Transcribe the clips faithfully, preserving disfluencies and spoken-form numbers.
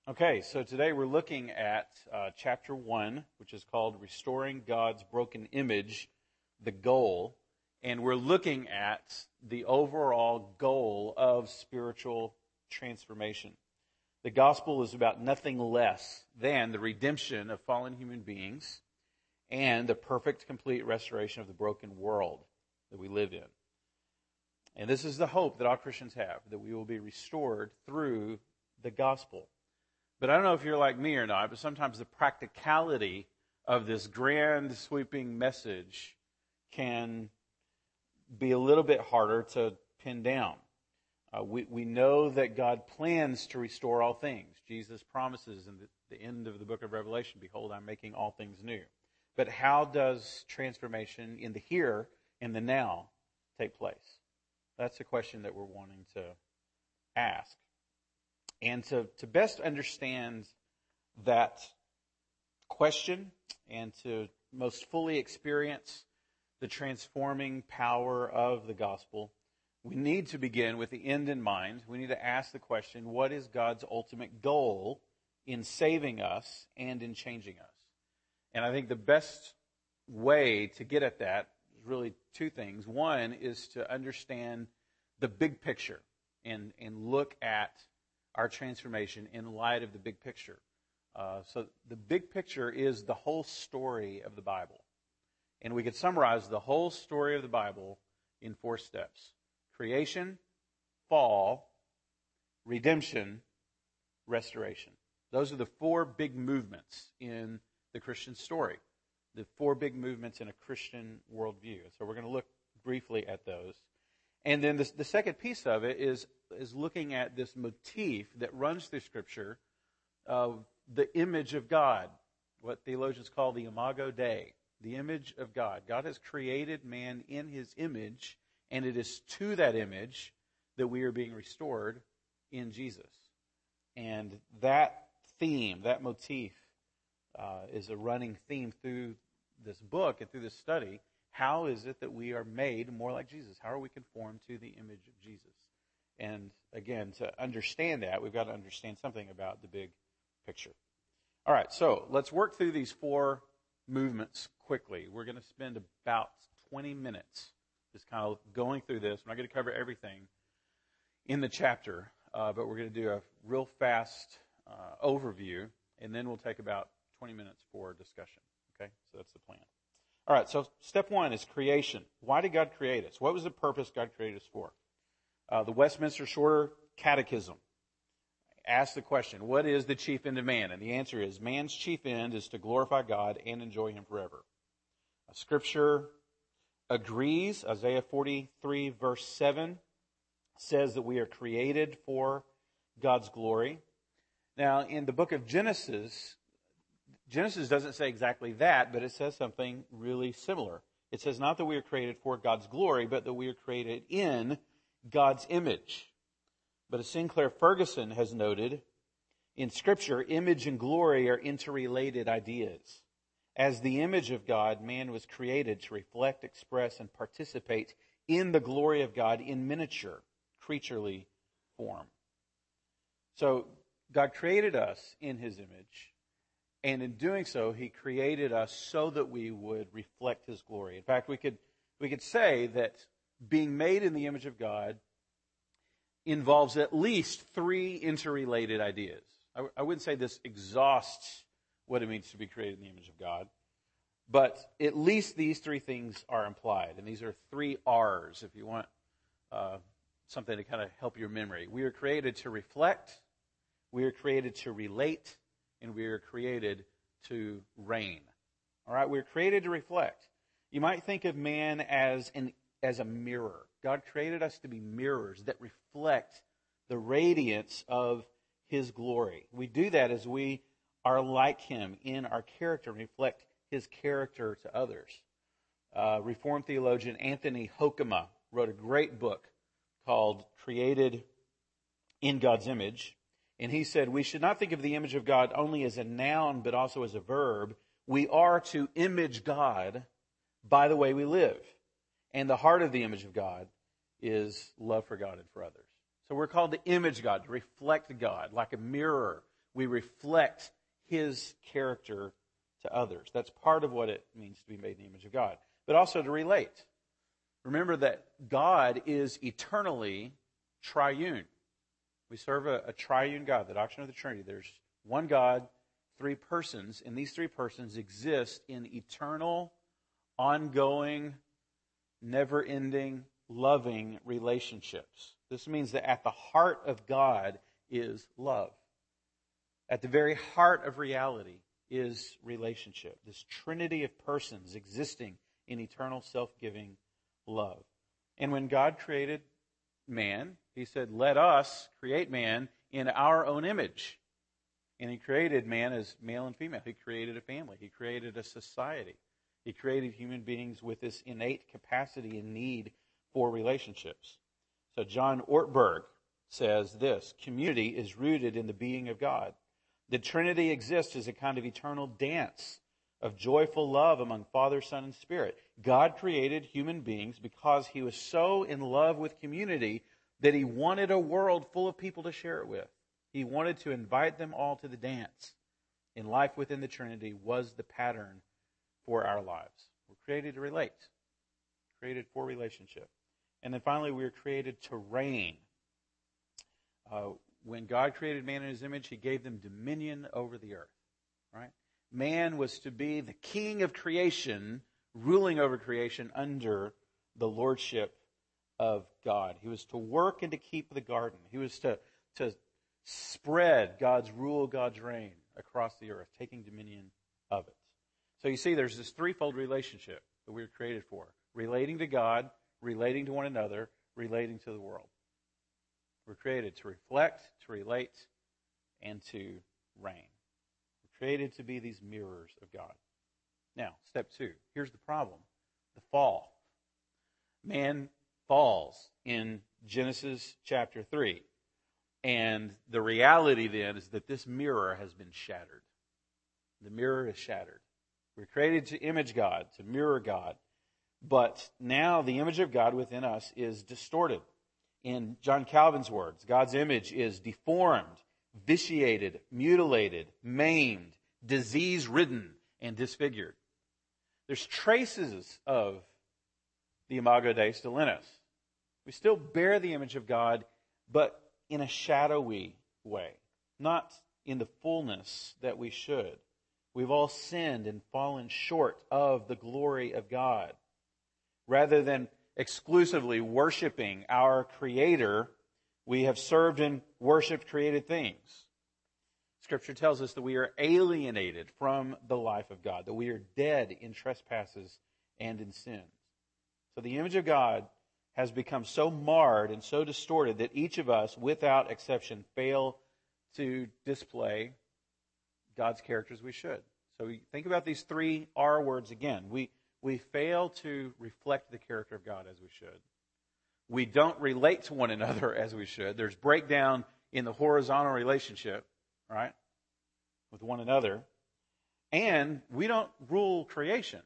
Okay, so today we're looking at uh, chapter one, which is called Restoring God's Broken Image, the Goal. And we're looking at the overall goal of spiritual transformation. The gospel is about nothing less than the redemption of fallen human beings and the perfect, complete restoration of the broken world that we live in. And this is the hope that all Christians have, that we will be restored through the gospel. But I don't know if you're like me or not, but sometimes the practicality of this grand, sweeping message can be a little bit harder to pin down. Uh, we, we know that God plans to restore all things. Jesus promises in the, the end of the book of Revelation, behold, I'm making all things new. But how does transformation in the here and the now take place? That's the question that we're wanting to ask. And to, to best understand that question and to most fully experience the transforming power of the gospel, we need to begin with the end in mind. We need to ask the question, what is God's ultimate goal in saving us and in changing us? And I think the best way to get at that is really two things. One is to understand the big picture and, and look at our transformation in light of the big picture. Uh, so the big picture is the whole story of the Bible. And we could summarize the whole story of the Bible in four steps. Creation, fall, redemption, restoration. Those are the four big movements in the Christian story. The four big movements in a Christian worldview. So we're going to look briefly at those. And then the, the second piece of it is, is looking at this motif that runs through Scripture of the image of God, what theologians call the imago Dei, the image of God. God has created man in His image, and it is to that image that we are being restored in Jesus. And that theme, that motif, uh, is a running theme through this book and through this study. How is it that we are made more like Jesus? How are we conformed to the image of Jesus? And again, to understand that, we've got to understand something about the big picture. All right, so let's work through these four movements quickly. We're going to spend about twenty minutes just kind of going through this. I'm not going to cover everything in the chapter, uh, but we're going to do a real fast uh, overview, and then we'll take about twenty minutes for discussion. Okay, so that's the plan. All right, so step one is creation. Why did God create us? What was the purpose God created us for? Uh, the Westminster Shorter Catechism asks the question, what is the chief end of man? And the answer is, man's chief end is to glorify God and enjoy Him forever. Uh, Scripture agrees. Isaiah forty-three verse seven says that we are created for God's glory. Now, in the book of Genesis, Genesis doesn't say exactly that, but it says something really similar. It says not that we are created for God's glory, but that we are created in God's image. But as Sinclair Ferguson has noted, in Scripture, image and glory are interrelated ideas. As the image of God, man was created to reflect, express, and participate in the glory of God in miniature, creaturely form. So God created us in His image. And in doing so, He created us so that we would reflect His glory. In fact, we could we could say that being made in the image of God involves at least three interrelated ideas. I, I wouldn't say this exhausts what it means to be created in the image of God, but at least these three things are implied. And these are three R's, if you want uh, something to kind of help your memory. We are created to reflect, we are created to relate, and we are created to reign. All right, we're created to reflect. You might think of man as an as a mirror. God created us to be mirrors that reflect the radiance of His glory. We do that as we are like Him in our character and reflect His character to others. Uh, Reformed theologian Anthony Hoekema wrote a great book called Created in God's Image. And he said, we should not think of the image of God only as a noun, but also as a verb. We are to image God by the way we live. And the heart of the image of God is love for God and for others. So we're called to image God, to reflect God like a mirror. We reflect his character to others. That's part of what it means to be made in the image of God. But also to relate. Remember that God is eternally triune. We serve a, a triune God, the doctrine of the Trinity. There's one God, three persons, and these three persons exist in eternal, ongoing, never-ending, loving relationships. This means that at the heart of God is love. At the very heart of reality is relationship. This trinity of persons existing in eternal, self-giving love. And when God created man, he said, let us create man in our own image. And he created man as male and female. He created a family. He created a society. He created human beings with this innate capacity and need for relationships. So John Ortberg says this: community is rooted in the being of God. The Trinity exists as a kind of eternal dance of joyful love among Father, Son, and Spirit. God created human beings because he was so in love with community that he wanted a world full of people to share it with. He wanted to invite them all to the dance. And life within the Trinity was the pattern for our lives. We're created to relate, created for relationship. And then finally, we were created to reign. Uh, when God created man in his image, he gave them dominion over the earth. Right? Man was to be the king of creation, ruling over creation under the lordship of God. He was to work and to keep the garden. He was to, to spread God's rule, God's reign across the earth, taking dominion of it. So you see, there's this threefold relationship that we were created for: relating to God, relating to one another, relating to the world. We're created to reflect, to relate, and to reign. We're created to be these mirrors of God. Now, step two. Here's the problem: the fall. Man falls in Genesis chapter three. And the reality then is that this mirror has been shattered. The mirror is shattered. We're created to image God, to mirror God. But now the image of God within us is distorted. In John Calvin's words, God's image is deformed, vitiated, mutilated, maimed, disease-ridden, and disfigured. There's traces of the Imago Dei still in us. We still bear the image of God, but in a shadowy way, not in the fullness that we should. We've all sinned and fallen short of the glory of God. Rather than exclusively worshiping our Creator, we have served and worshipped created things. Scripture tells us that we are alienated from the life of God, that we are dead in trespasses and in sins. So the image of God has become so marred and so distorted that each of us, without exception, fail to display God's character as we should. So we think about these three R words again. We we fail to reflect the character of God as we should. We don't relate to one another as we should. There's breakdown in the horizontal relationship, right, with one another. And we don't rule creation,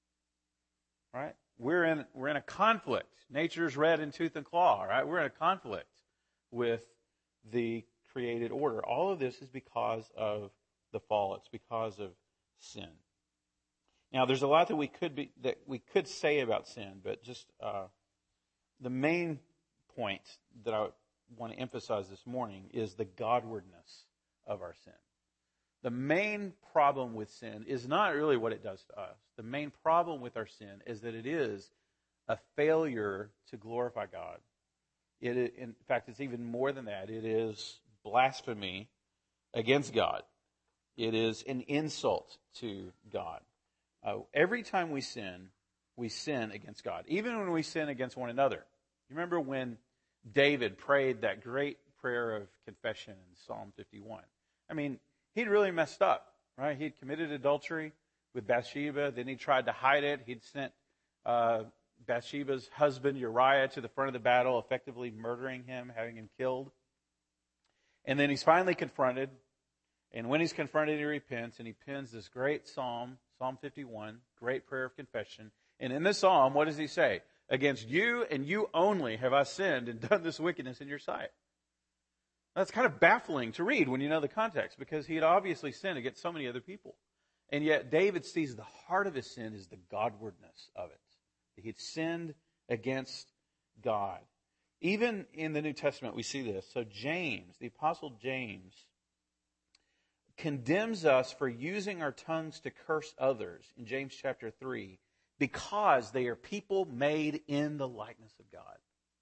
right? We're in we're in a conflict. Nature's red in tooth and claw, right? We're in a conflict with the created order. All of this is because of the fall. It's because of sin. Now, there's a lot that we could be that we could say about sin, but just uh, the main point that I want to emphasize this morning is the Godwardness of our sin. The main problem with sin is not really what it does to us. The main problem with our sin is that it is a failure to glorify God. It, in fact, it's even more than that. It is blasphemy against God. It is an insult to God. Uh, every time we sin, we sin against God. Even when we sin against one another. You remember when David prayed that great prayer of confession in Psalm fifty-one? I mean, he'd really messed up, right? He'd committed adultery with Bathsheba. Then he tried to hide it. He'd sent uh, Bathsheba's husband Uriah to the front of the battle, effectively murdering him, having him killed. And then he's finally confronted. And when he's confronted, he repents, and he pens this great psalm, Psalm fifty-one, great prayer of confession. And in this psalm, what does he say? Against you and you only have I sinned and done this wickedness in your sight. That's kind of baffling to read when you know the context, because he had obviously sinned against so many other people. And yet David sees the heart of his sin is the Godwardness of it. He had sinned against God. Even in the New Testament, we see this. So James, the Apostle James, condemns us for using our tongues to curse others in James chapter three because they are people made in the likeness of God.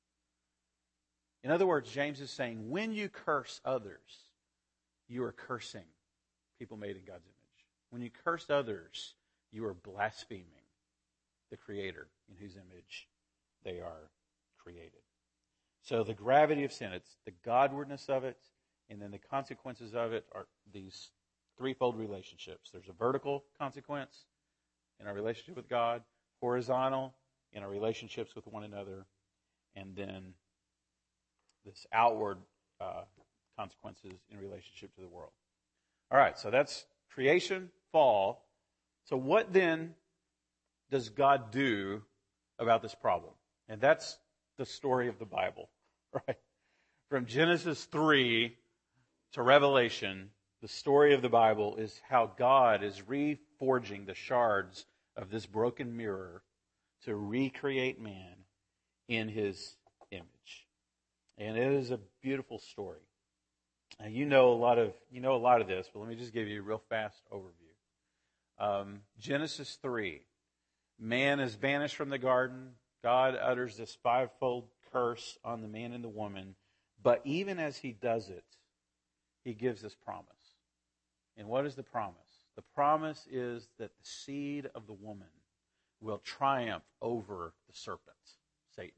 In other words, James is saying, when you curse others, you are cursing people made in God's image. When you curse others, you are blaspheming the Creator in whose image they are created. So the gravity of sin, it's the Godwardness of it, and then the consequences of it are these threefold relationships. There's a vertical consequence in our relationship with God, horizontal in our relationships with one another, and then this outward uh, consequences in relationship to the world. All right, so that's creation, fall. So what then does God do about this problem? And that's the story of the Bible, right? From Genesis three to Revelation, the story of the Bible is how God is reforging the shards of this broken mirror to recreate man in his image. And it is a beautiful story. Now, you know a lot of you know a lot of this, but let me just give you a real fast overview. Um, Genesis three, man is banished from the garden. God utters this fivefold curse on the man and the woman. But even as he does it, he gives this promise. And what is the promise? The promise is that the seed of the woman will triumph over the serpent, Satan.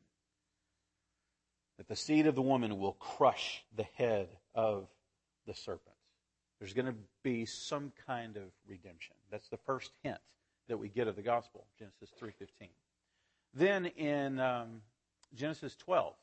That the seed of the woman will crush the head of the serpent. There's going to be some kind of redemption. That's the first hint that we get of the gospel, Genesis three fifteen. Then in um, Genesis twelve,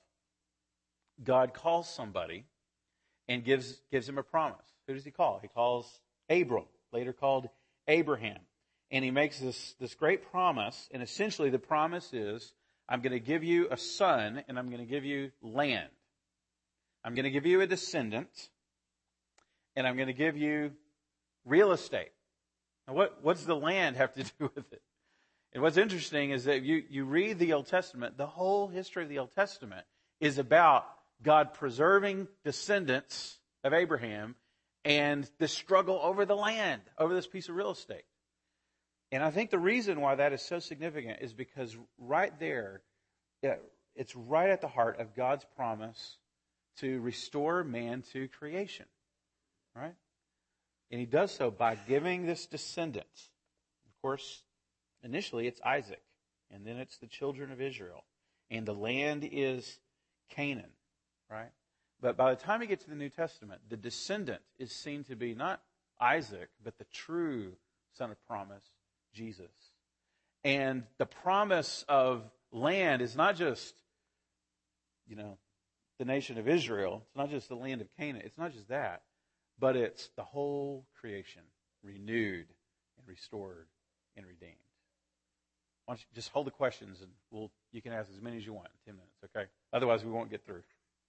God calls somebody and gives gives him a promise. Who does he call? He calls Abram, later called Abraham. And he makes this, this great promise, and essentially the promise is, I'm going to give you a son, and I'm going to give you land. I'm going to give you a descendant, and I'm going to give you real estate. Now, what, what does the land have to do with it? And what's interesting is that you, you read the Old Testament, the whole history of the Old Testament is about God preserving descendants of Abraham and the struggle over the land, over this piece of real estate. And I think the reason why that is so significant is because right there, it's right at the heart of God's promise to restore man to creation. Right? And he does so by giving this descendant. Of course, initially it's Isaac, and then it's the children of Israel. And the land is Canaan. Right? But by the time you get to the New Testament, the descendant is seen to be not Isaac, but the true son of promise, Jesus. And the promise of land is not just, you know, the nation of Israel. It's not just the land of Canaan. It's not just that. But it's the whole creation renewed and restored and redeemed. Why don't you just hold the questions and we'll you can ask as many as you want in ten minutes, okay? Otherwise we won't get through.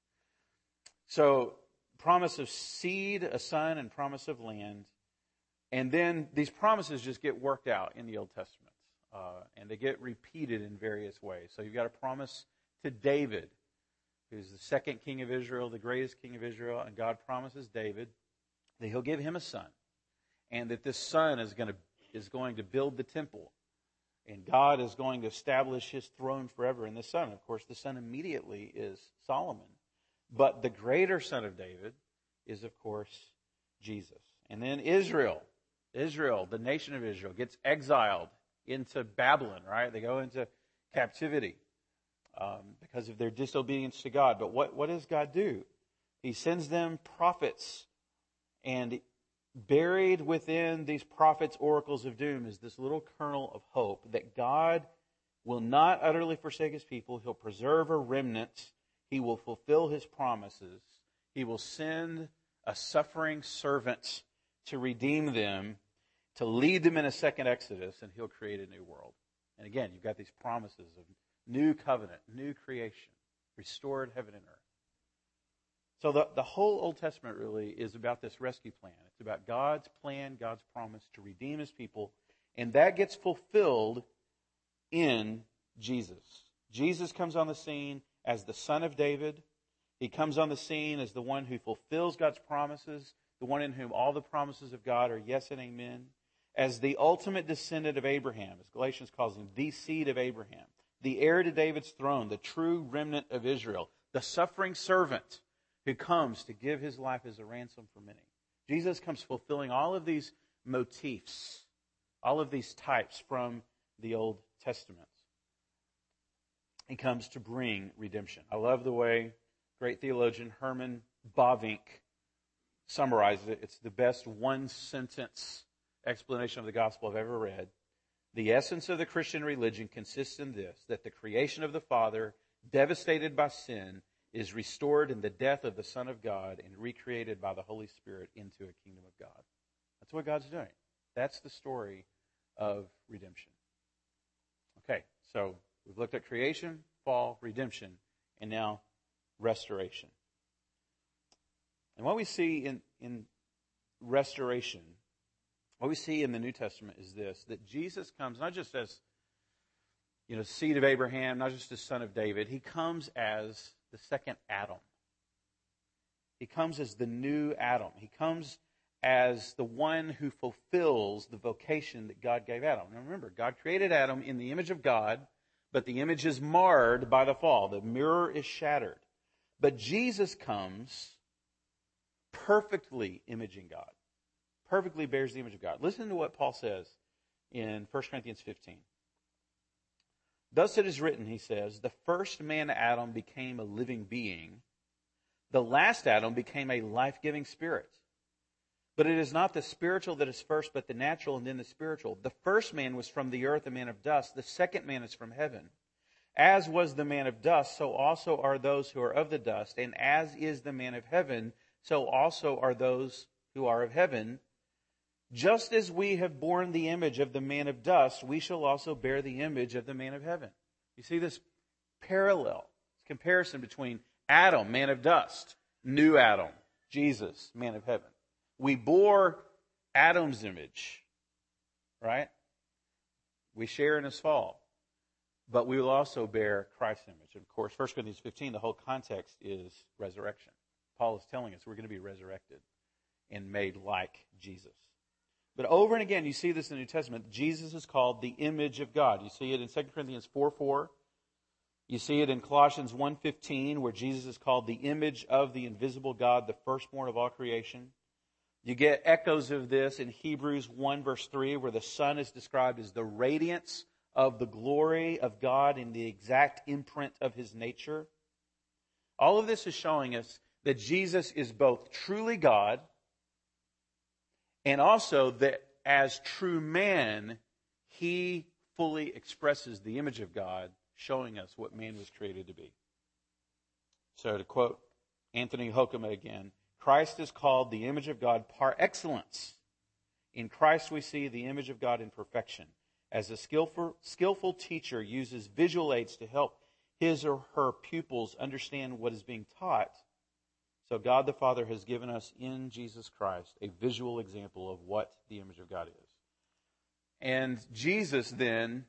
So, promise of seed, a son, and promise of land. And then these promises just get worked out in the Old Testament. Uh, and they get repeated in various ways. So you've got a promise to David, who's the second king of Israel, the greatest king of Israel. And God promises David that he'll give him a son. And that this son is going to, is going to build the temple. And God is going to establish his throne forever in the son. Of course, the son immediately is Solomon. But the greater son of David is, of course, Jesus. And then Israel, Israel, the nation of Israel, gets exiled into Babylon, right? They go into captivity um, because of their disobedience to God. But what, what does God do? He sends them prophets. And buried within these prophets' oracles of doom is this little kernel of hope that God will not utterly forsake his people. He'll preserve a remnant. He will fulfill his promises. He will send a suffering servant to redeem them, to lead them in a second Exodus, and he'll create a new world. And again, you've got these promises of new covenant, new creation, restored heaven and earth. So the, the whole Old Testament really is about this rescue plan. It's about God's plan, God's promise to redeem His people. And that gets fulfilled in Jesus. Jesus comes on the scene as the Son of David. He comes on the scene as the one who fulfills God's promises, the one in whom all the promises of God are yes and amen. As the ultimate descendant of Abraham, as Galatians calls him, the seed of Abraham, the heir to David's throne, the true remnant of Israel, the suffering servant who comes to give his life as a ransom for many. Jesus comes fulfilling all of these motifs, all of these types from the Old Testament. He comes to bring redemption. I love the way great theologian Herman Bavinck summarizes it. It's the best one-sentence explanation of the gospel I've ever read. The essence of the Christian religion consists in this, that the creation of the Father, devastated by sin, is restored in the death of the Son of God and recreated by the Holy Spirit into a kingdom of God. That's what God's doing. That's the story of redemption. Okay, so we've looked at creation, fall, redemption, and now restoration. And what we see in, in restoration, what we see in the New Testament is this, that Jesus comes not just as, you know, seed of Abraham, not just as son of David. He comes as the second Adam. He comes as the new Adam. He comes as the one who fulfills the vocation that God gave Adam. Now remember, God created Adam in the image of God, but the image is marred by the fall. The mirror is shattered. But Jesus comes perfectly imaging God. Perfectly bears the image of God. Listen to what Paul says in First Corinthians fifteen. Thus it is written, he says, the first man Adam became a living being. The last Adam became a life-giving spirit. But it is not the spiritual that is first, but the natural and then the spiritual. The first man was from the earth, a man of dust. The second man is from heaven. As was the man of dust, so also are those who are of the dust. And as is the man of heaven, so also are those who are of heaven. Just as we have borne the image of the man of dust, we shall also bear the image of the man of heaven. You see this parallel, this comparison between Adam, man of dust, new Adam, Jesus, man of heaven. We bore Adam's image, right? We share in his fall. But we will also bear Christ's image. And of course, First Corinthians fifteen, the whole context is resurrection. Paul is telling us we're going to be resurrected and made like Jesus. But over and again, you see this in the New Testament. Jesus is called the image of God. You see it in Second Corinthians four four. You see it in Colossians one fifteen, where Jesus is called the image of the invisible God, the firstborn of all creation. You get echoes of this in Hebrews one verse three, where the Son is described as the radiance of the glory of God in the exact imprint of His nature. All of this is showing us that Jesus is both truly God and also that as true man, He fully expresses the image of God, showing us what man was created to be. So to quote Anthony Hoekema again, Christ is called the image of God par excellence. In Christ we see the image of God in perfection. As a skillful, skillful teacher uses visual aids to help his or her pupils understand what is being taught, so God the Father has given us in Jesus Christ a visual example of what the image of God is. And Jesus then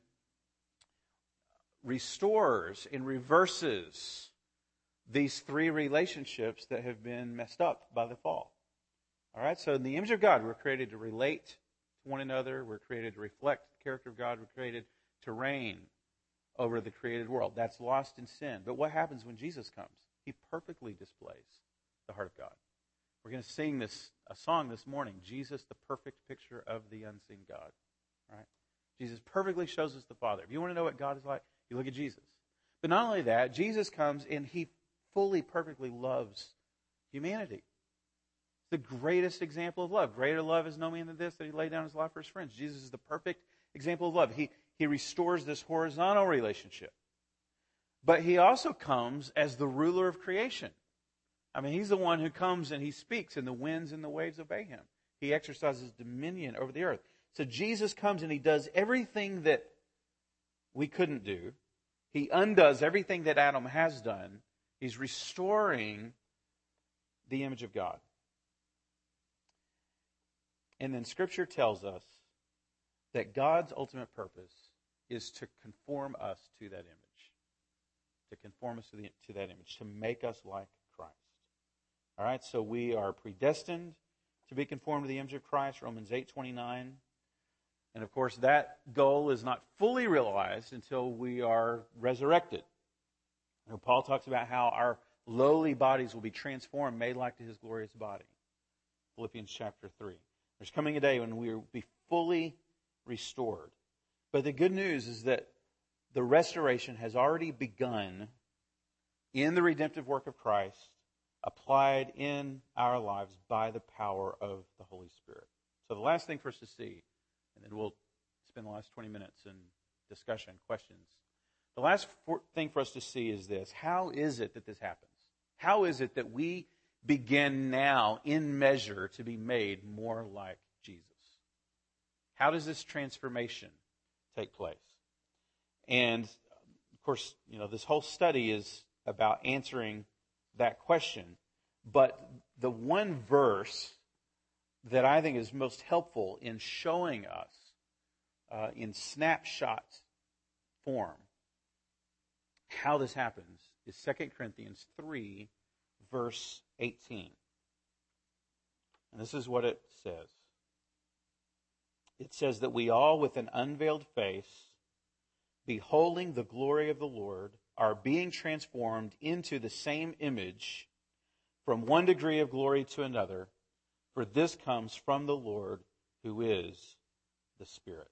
restores and reverses these three relationships that have been messed up by the fall. All right, so in the image of God, we're created to relate to one another. We're created to reflect the character of God. We're created to reign over the created world. That's lost in sin. But what happens when Jesus comes? He perfectly displays the heart of God. We're going to sing this a song this morning, Jesus, the perfect picture of the unseen God. Right? Jesus perfectly shows us the Father. If you want to know what God is like, you look at Jesus. But not only that, Jesus comes and He fully, perfectly loves humanity. The greatest example of love. Greater love is no man than this, that He laid down His life for His friends. Jesus is the perfect example of love. He, he restores this horizontal relationship. But He also comes as the ruler of creation. I mean, He's the one who comes and He speaks, and the winds and the waves obey Him. He exercises dominion over the earth. So Jesus comes and He does everything that we couldn't do. He undoes everything that Adam has done. He's restoring the image of God. And then Scripture tells us that God's ultimate purpose is to conform us to that image. To conform us to, the, to that image. To make us like Christ. All right, so we are predestined to be conformed to the image of Christ, Romans eight twenty-nine. And of course, that goal is not fully realized until we are resurrected. You know, Paul talks about how our lowly bodies will be transformed, made like to his glorious body. Philippians chapter three. There's coming a day when we will be fully restored. But the good news is that the restoration has already begun in the redemptive work of Christ, applied in our lives by the power of the Holy Spirit. So the last thing for us to see, and then we'll spend the last twenty minutes in discussion, questions. The last for, thing for us to see is this. How is it that this happens? How is it that we begin now, in measure, to be made more like Jesus? How does this transformation take place? And, of course, you know, this whole study is about answering that question. But the one verse that I think is most helpful in showing us uh, in snapshot form how this happens is Second Corinthians three, verse eighteen. And this is what it says. It says that we all, with an unveiled face, beholding the glory of the Lord, are being transformed into the same image from one degree of glory to another, for this comes from the Lord, who is the Spirit.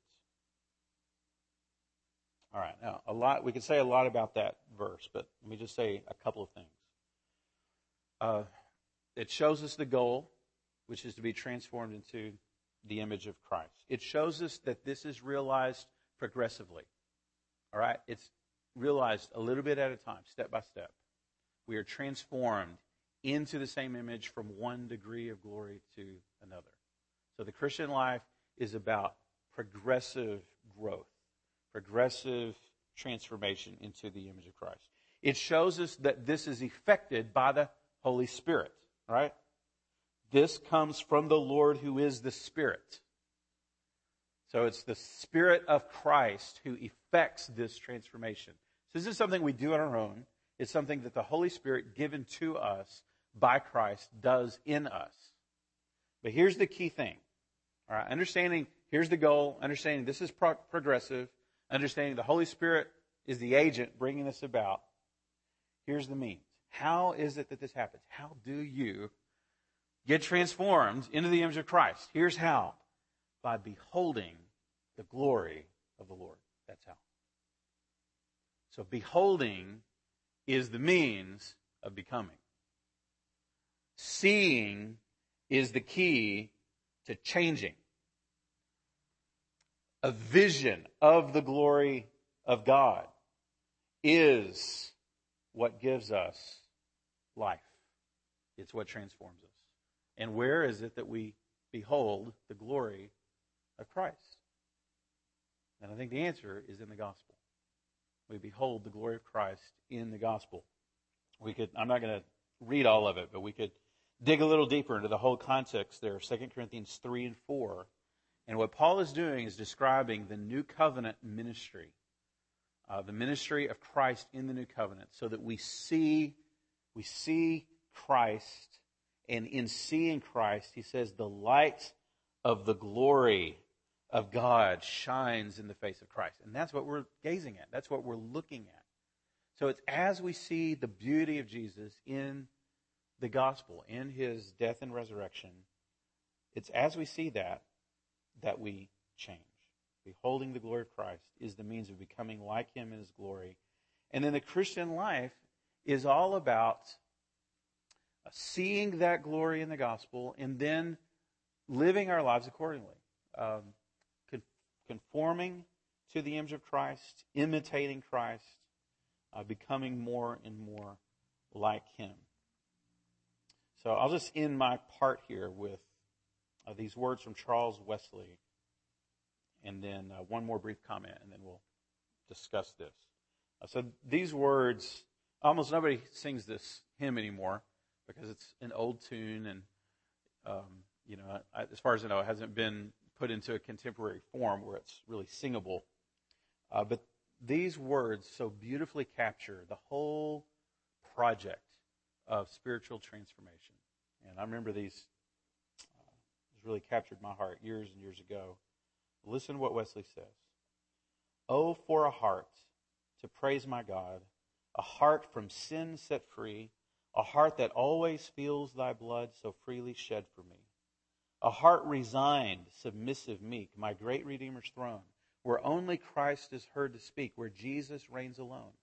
All right, now a lot we could say a lot about that verse, but let me just say a couple of things. Uh, it shows us the goal, which is to be transformed into the image of Christ. It shows us that this is realized progressively. All right, it's realized a little bit at a time, step by step. We are transformed into the same image from one degree of glory to another. So the Christian life is about progressive growth, progressive transformation into the image of Christ. It shows us that this is effected by the Holy Spirit, right? This comes from the Lord, who is the Spirit. So it's the Spirit of Christ who effects this transformation. So this is something we do on our own. It's something that the Holy Spirit, given to us by Christ, does in us. But here's the key thing. All right, understanding, here's the goal, understanding this is pro- progressive, understanding the Holy Spirit is the agent bringing this about. Here's the means. How is it that this happens? How do you get transformed into the image of Christ? Here's how. By beholding the glory of the Lord. That's how. So beholding is the means of becoming. Seeing is the key to changing. A vision of the glory of God is what gives us life. It's what transforms us. And where is it that we behold the glory of Christ? And I think the answer is in the gospel. We behold the glory of Christ in the gospel. We could, I'm not going to read all of it, but we could dig a little deeper into the whole context there, Second Corinthians three and four. And what Paul is doing is describing the new covenant ministry, uh, the ministry of Christ in the new covenant, so that we see, we see Christ, and in seeing Christ, he says, the light of the glory of God shines in the face of Christ. And that's what we're gazing at. That's what we're looking at. So it's as we see the beauty of Jesus in the gospel, in his death and resurrection, it's as we see that, that we change. Beholding the glory of Christ is the means of becoming like him in his glory. And then the Christian life is all about seeing that glory in the gospel and then living our lives accordingly. Um, conforming to the image of Christ, imitating Christ, uh, becoming more and more like him. So I'll just end my part here with uh, these words from Charles Wesley, and then uh, one more brief comment, and then we'll discuss this. Uh, so these words, almost nobody sings this hymn anymore, because it's an old tune, and um, you know, I, as far as I know, it hasn't been put into a contemporary form where it's really singable. Uh, but these words so beautifully capture the whole project of spiritual transformation. And I remember these, uh, this really captured my heart years and years ago. Listen to what Wesley says. Oh, for a heart to praise my God, a heart from sin set free, a heart that always feels thy blood so freely shed for me. A heart resigned, submissive, meek, my great Redeemer's throne, where only Christ is heard to speak, where Jesus reigns alone.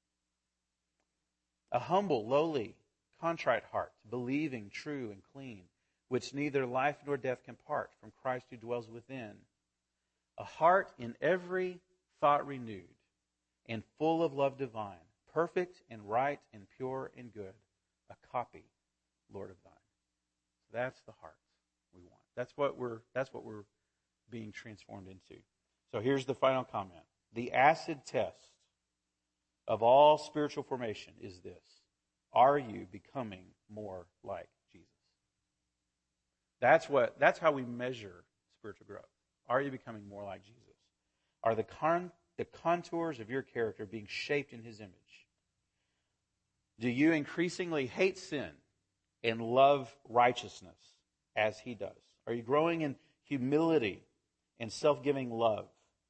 A humble, lowly, contrite heart, believing, true, and clean, which neither life nor death can part from Christ who dwells within. A heart in every thought renewed, and full of love divine, perfect and right and pure and good, a copy, Lord of thine. That's the heart we want. That's what we're that's what we're being transformed into. So here's the final comment. The acid test of all spiritual formation is this. Are you becoming more like Jesus? That's what that's how we measure spiritual growth. Are you becoming more like Jesus? Are the con, the contours of your character being shaped in his image? Do you increasingly hate sin and love righteousness as he does? Are you growing in humility and self-giving love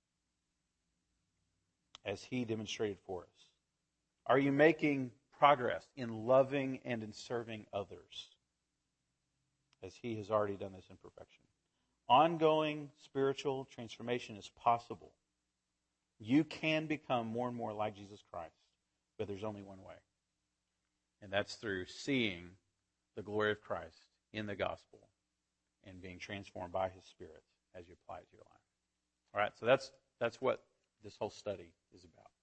as he demonstrated for us? Are you making progress in loving and in serving others as he has already done this in perfection? Ongoing spiritual transformation is possible. You can become more and more like Jesus Christ, but there's only one way. And that's through seeing the glory of Christ in the gospel and being transformed by his Spirit as you apply it to your life. All right, so that's that's what this whole study is about.